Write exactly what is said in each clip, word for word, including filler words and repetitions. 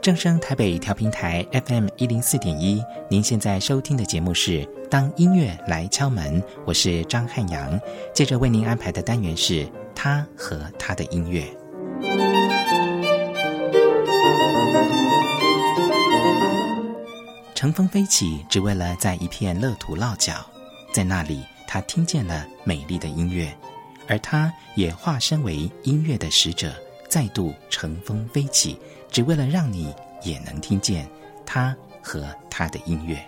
正声台北调频台 F M 一零四点一，您现在收听的节目是当音乐来敲门，我是张汉阳。接着为您安排的单元是他和他的音乐。乘风飞起，只为了在一片乐土落脚，在那里他听见了美丽的音乐，而他也化身为音乐的使者，再度乘风飞起，只为了让你也能听见他和他的音乐。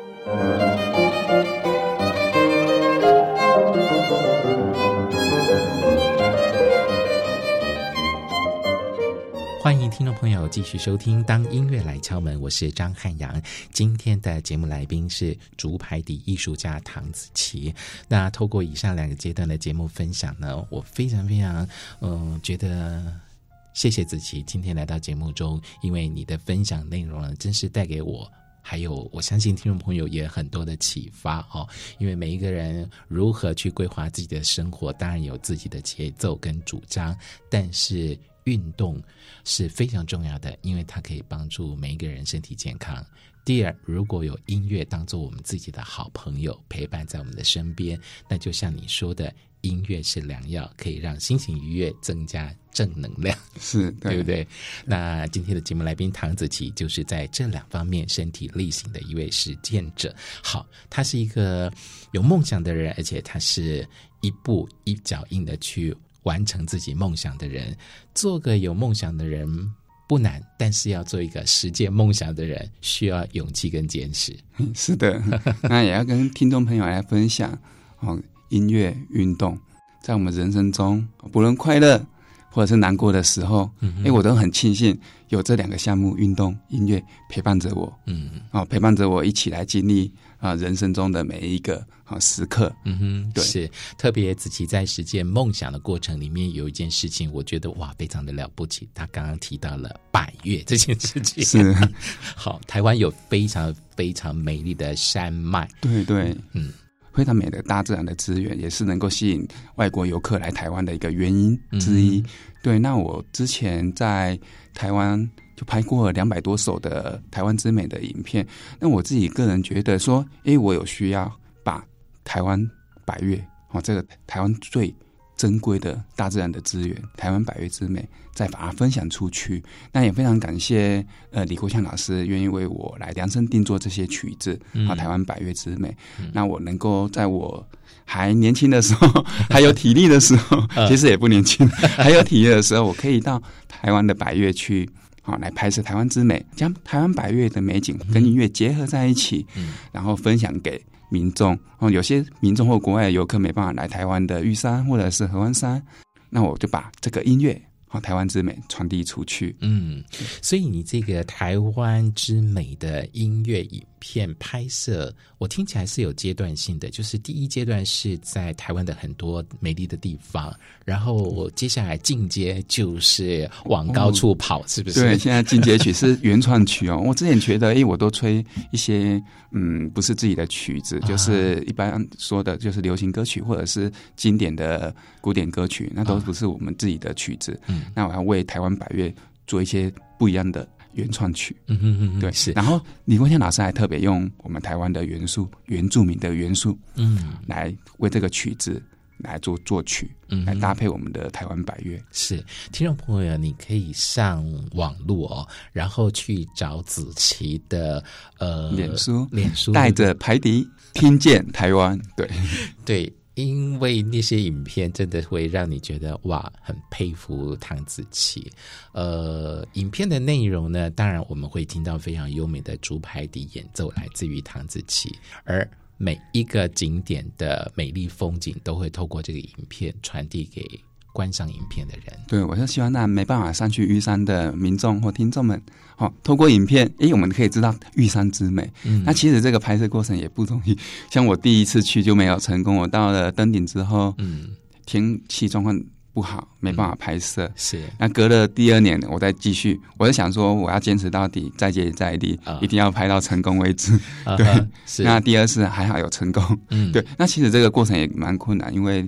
欢迎听众朋友继续收听当音乐来敲门，我是张汉阳。今天的节目来宾是竹排底艺术家唐子琪。那透过以上两个阶段的节目分享呢，我非常非常嗯、呃、觉得谢谢子琪今天来到节目中，因为你的分享内容呢，真是带给我还有我相信听众朋友也很多的启发哦。因为每一个人如何去规划自己的生活，当然有自己的节奏跟主张，但是运动是非常重要的，因为它可以帮助每一个人身体健康。第二，如果有音乐当作我们自己的好朋友陪伴在我们的身边，那就像你说的，音乐是良药，可以让心情愉悦，增加正能量， 是 对, 对不对？那今天的节目来宾唐子琪就是在这两方面身体力行的一位实践者。好，他是一个有梦想的人，而且他是一步一脚印的去完成自己梦想的人。做个有梦想的人不难，但是要做一个实践梦想的人需要勇气跟坚持。 是的，那也要跟听众朋友来分享哦，音乐运动在我们人生中不论快乐或者是难过的时候，嗯，我都很庆幸有这两个项目，运动音乐陪伴着我，嗯，哦，陪伴着我一起来经历啊人生中的每一个啊时刻。 嗯哼，对，是特别子琪在实践梦想的过程里面有一件事情，我觉得哇非常的了不起。他刚刚提到了百岳这件事情， 是好，台湾有非常非常美丽的山脉， 对对，嗯。非常美的大自然的资源，也是能够吸引外国游客来台湾的一个原因之一。嗯、对，那我之前在台湾就拍过两百多首的台湾之美的影片。那我自己个人觉得说，诶，我有需要把台湾百岳哦，这个台湾最珍贵的大自然的资源，台湾百岳之美，再把它分享出去。那也非常感谢呃李国强老师愿意为我来量身定做这些曲子，嗯、啊，台湾百岳之美。嗯、那我能够在我还年轻的时候，还有体力的时候，其实也不年轻，还有体力的时候，我可以到台湾的百岳去。好，来拍摄台湾之美，将台湾百岳的美景跟音乐结合在一起，嗯、然后分享给民众。哦，有些民众或国外的游客没办法来台湾的玉山或者是合欢山，那我就把这个音乐好台湾之美传递出去。 嗯，所以你这个台湾之美的音乐影片拍摄，我听起来是有阶段性的，就是第一阶段是在台湾的很多美丽的地方，然后我接下来进阶就是往高处跑，哦、是不是？ 对，现在进阶曲是原创曲哦。我之前觉得，哎，我都吹一些嗯不是自己的曲子，啊、就是一般说的就是流行歌曲或者是经典的古典歌曲，那都不是我们自己的曲子。嗯，那我要为台湾百岳做一些不一样的原创曲。嗯哼哼哼，对，是。然后李国强老师还特别用我们台湾的元素，原住民的元素，嗯，来为这个曲子来做作曲，嗯，来搭配我们的台湾百岳。 是，听众朋友，你可以上网络哦，然后去找子琪的呃脸书， 脸书带着排笛听见台湾，对对。因为那些影片真的会让你觉得哇，很佩服唐子琪。呃，影片的内容呢，当然我们会听到非常优美的竹排笛演奏，来自于唐子琪，而每一个景点的美丽风景都会透过这个影片传递给观赏影片的人。 对，我就希望那没办法上去玉山的民众或听众们，哦，透过影片，诶，我们可以知道玉山之美。嗯，那其实这个拍摄过程也不容易，像我第一次去就没有成功，我到了登顶之后，嗯，天气状况不好，没办法拍摄。嗯、是，那隔了第二年，我再继续，我就想说，我要坚持到底，再接再厉，啊、一定要拍到成功为止。对，是。那第二次还好有成功。嗯，对。那其实这个过程也蛮困难，因为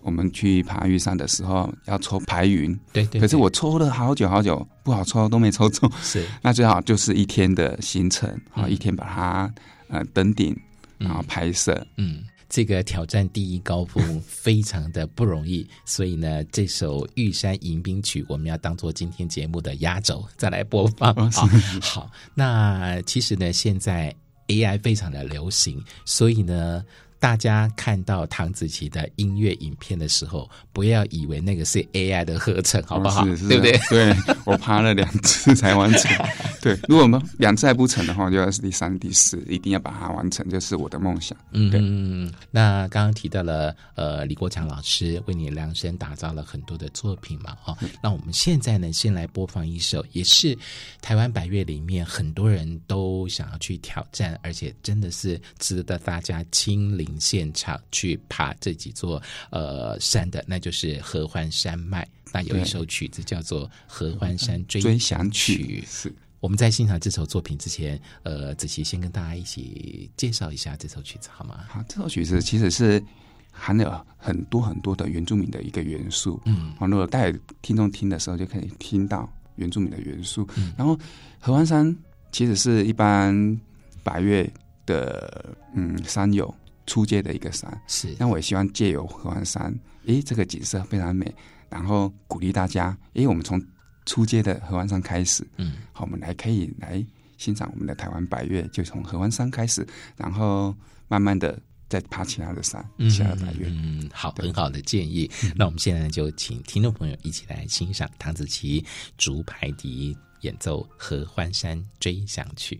我们去爬玉山的时候要抽排云， 对 对, 对， 可是我抽了好久好久，不好抽，都没抽中。 是， 那最好就是一天的行程，啊、 嗯， 一天把它呃登顶，然后拍摄， 嗯。嗯，这个挑战第一高峰非常的不容易，所以呢，这首《玉山迎宾曲》我们要当做今天节目的压轴再来播放。 哦、 好, 好，那其实呢，现在 A I 非常的流行，所以呢，大家看到唐子琪的音乐影片的时候，不要以为那个是 A I 的合成，好不好？ 哦、是是对不对？ 对，我爬了两次才完成。对，如果我们两次还不成的话，就要是第三、第四，一定要把它完成，就是我的梦想。 嗯，那刚刚提到了，呃，李国强老师为你量身打造了很多的作品嘛，哦，那我们现在呢，先来播放一首，也是台湾百岳里面很多人都想要去挑战，而且真的是值得大家亲临现场去爬这几座呃山的，那就是合欢山脉。那有一首曲子叫做《合欢山追追想曲》， 是。我们在欣赏这首作品之前，呃，子琪先跟大家一起介绍一下这首曲子好吗？ 好，这首曲子其实是含有很多很多的原住民的一个元素，嗯，如果带听众听的时候就可以听到原住民的元素。嗯、然后合欢山其实是一般百岳的嗯山友初阶的一个山， 是。 那我也希望借由合欢山，诶，这个景色非常美，然后鼓励大家，诶，我们从初阶的合欢山开始，嗯，好，我们来可以来欣赏我们的台湾百岳，就从合欢山开始，然后慢慢的再爬其他的山，其他的百岳。 嗯，好，很好的建议。嗯、那我们现在就请听众朋友一起来欣赏唐子琪竹排笛演奏《合欢山追想曲》。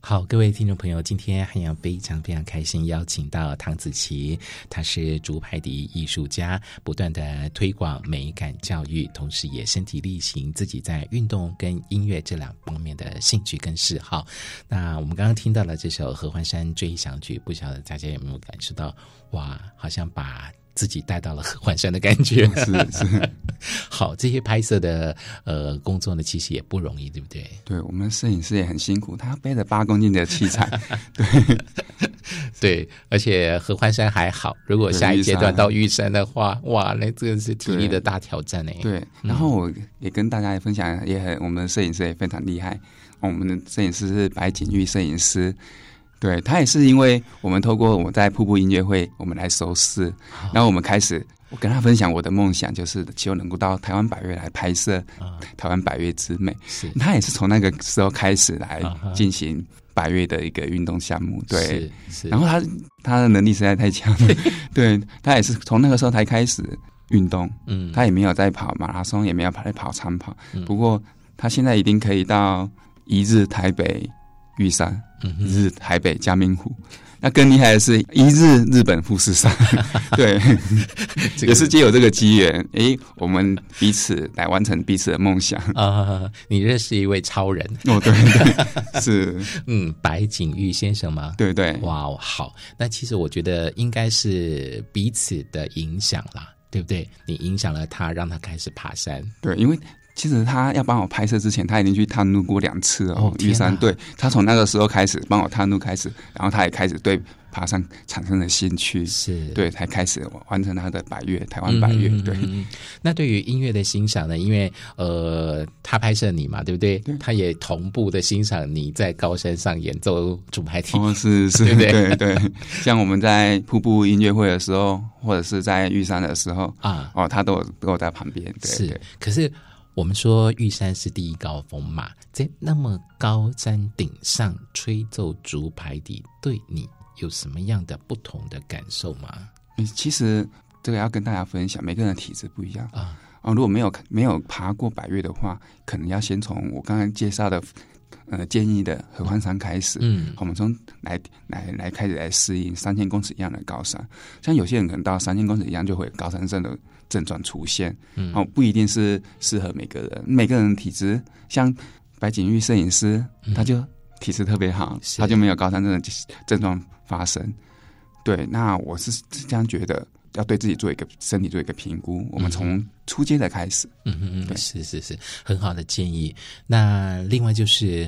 好，各位听众朋友，今天汉阳非常非常开心邀请到唐子琪，他是竹排笛艺术家，不断的推广美感教育，同时也身体力行自己在运动跟音乐这两方面的兴趣跟嗜好。那我们刚刚听到了这首合欢山追想曲，不晓得大家有没有感受到，哇，好像把自己带到了合欢山的感觉。 是是。 好，这些拍摄的呃工作呢，其实也不容易，对不对？ 对，我们摄影师也很辛苦，他背了八公斤的器材。对对，而且合欢山还好，如果下一阶段到玉山的话，哇，那这个是体力的大挑战呢。 对，然后我也跟大家分享，也很我们的摄影师也非常厉害，我们的摄影师是白景玉摄影师。对，他也是因为我们透过我们在瀑布音乐会，我们来熟识，然后我们开始，我跟他分享我的梦想，就是希望能够到台湾百岳来拍摄台湾百岳之美。是，他也是从那个时候开始来进行百岳的一个运动项目。对，是是，然后他他的能力实在太强了，对，他也是从那个时候才开始运动。嗯，他也没有在跑马拉松，也没有在跑长跑，嗯，不过他现在一定可以到一日台北玉山，一日台北嘉明湖，那更厉害的是一日日本富士山。对，也是藉由这个机缘，诶，我们彼此来完成彼此的梦想啊！你认识一位超人哦，对对，是嗯，白景玉先生吗？ 对对， 哇，好，那其实我觉得应该是彼此的影响啦，对不对？你影响了他，让他开始爬山。 对，因为其实他要帮我拍摄之前，他已经去探路过两次哦。玉山，对，他从那个时候开始帮我探路开始，然后他也开始对爬山产生了兴趣，是对，才开始完成他的百岳，台湾百岳。嗯、对、嗯， 那对于音乐的欣赏呢？因为呃，他拍摄你嘛，对不对？对，他也同步的欣赏你在高山上演奏竹排笛。 哦，是是，对不对？对对。像我们在瀑布音乐会的时候，或者是在玉山的时候啊，哦，他都有都有在旁边。对是对， 可是。我们说玉山是第一高峰嘛，在那么高山顶上吹奏竹排笛，对你有什么样的不同的感受吗？ 其实这个要跟大家分享，每个人的体质不一样啊。哦，如果没有没有爬过百岳的话，可能要先从我刚刚介绍的呃建议的合欢山开始。嗯，我们从来来来开始来适应三千公尺一样的高山。像有些人可能到三千公尺一样就会有高山症的症状出现，嗯，哦，不一定是适合每个人，每个人的体质，像白景玉摄影师，嗯、他就体质特别好，他就没有高山症的症状发生。对，那我是这样觉得，要对自己做一个身体做一个评估，我们从初阶的开始。 嗯嗯嗯，是是是，很好的建议。那另外就是，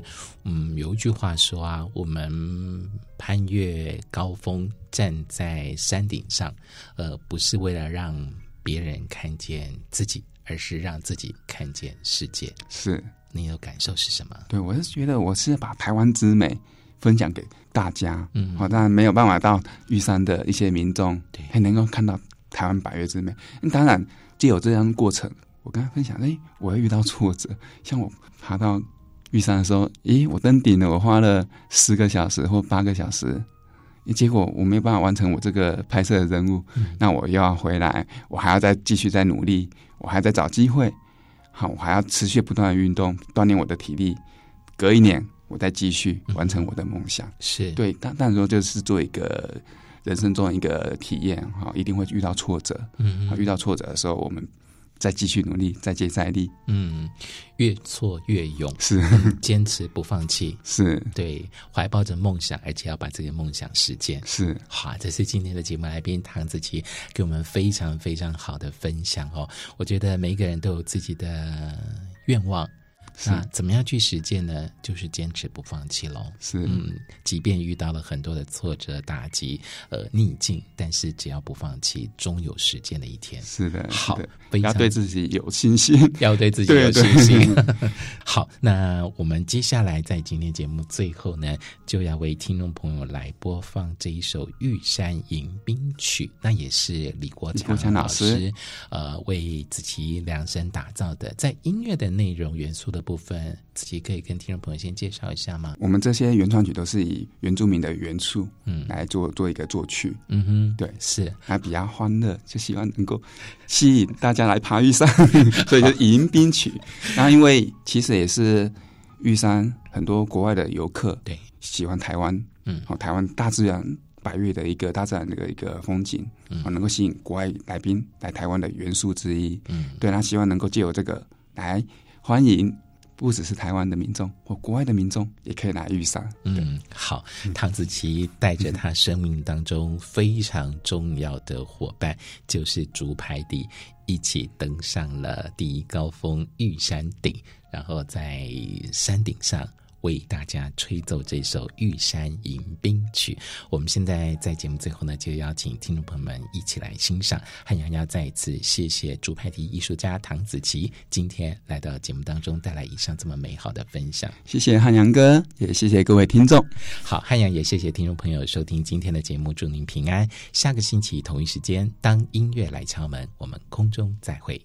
嗯，有一句话说啊，我们攀越高峰，站在山顶上，呃，不是为了让别人看见自己，而是让自己看见世界。是，你的感受是什么？ 对，我是觉得我是把台湾之美分享给大家。嗯，好、哦，当然没有办法到玉山的一些民众，对，还能够看到台湾百岳之美。当然，藉由这样的过程，我跟他分享，哎，我会遇到挫折。像我爬到玉山的时候，咦，我登顶了，我花了十个小时或八个小时。结果我没有办法完成我这个拍摄的任务，嗯、那我又要回来，我还要再继续再努力，我还在找机会，好，我还要持续不断的运动，锻炼我的体力。隔一年，我再继续完成我的梦想。嗯、是对，但但说就是做一个人生中的一个体验，哈，一定会遇到挫折。嗯，遇到挫折的时候，我们再继续努力，再接再厉。 嗯，越挫越勇， 是坚持不放弃， 是对，怀抱着梦想，而且要把这个梦想实践。是，好，这是今天的节目来宾唐子琪给我们非常非常好的分享哦。我觉得每一个人都有自己的愿望。那怎么样去实践呢？就是坚持不放弃咯。是，嗯，即便遇到了很多的挫折、打击、呃逆境，但是只要不放弃，终有实践的一天。 是的， 好， 要对自己有信心， 要对自己有信心。好，那我们接下来在今天节目最后呢，就要为听众朋友来播放这一首《玉山迎宾曲》，那也是李国强老师呃为子琪量身打造的，在音乐的内容元素的部分，自己可以跟听众朋友先介绍一下吗？ 我们这些原创曲都是以原住民的元素，嗯，来做做一个作曲，嗯哼，对，是，还比较欢乐，就希望能够吸引大家来爬玉山，所以就迎宾曲。然后，因为其实也是玉山很多国外的游客对喜欢台湾，嗯，哦，台湾大自然百越的一个大自然的一个风景，嗯，能够吸引国外来宾来台湾的元素之一，嗯，对，他希望能够借由这个来欢迎。不只是台湾的民众或国外的民众也可以来玉山。 嗯，好，唐子琪带着他生命当中非常重要的伙伴，就是竹排底，一起登上了第一高峰玉山顶，然后在山顶上为大家吹奏这首《玉山迎宾曲》。我们现在在节目最后呢，就邀请听众朋友们一起来欣赏。汉阳要再一次谢谢竹排底艺术家唐子琪今天来到节目当中，带来以上这么美好的分享。 谢谢汉阳哥，也谢谢各位听众。 好，汉阳也谢谢听众朋友收听今天的节目，祝您平安。下个星期同一时间，当音乐来敲门，我们空中再会。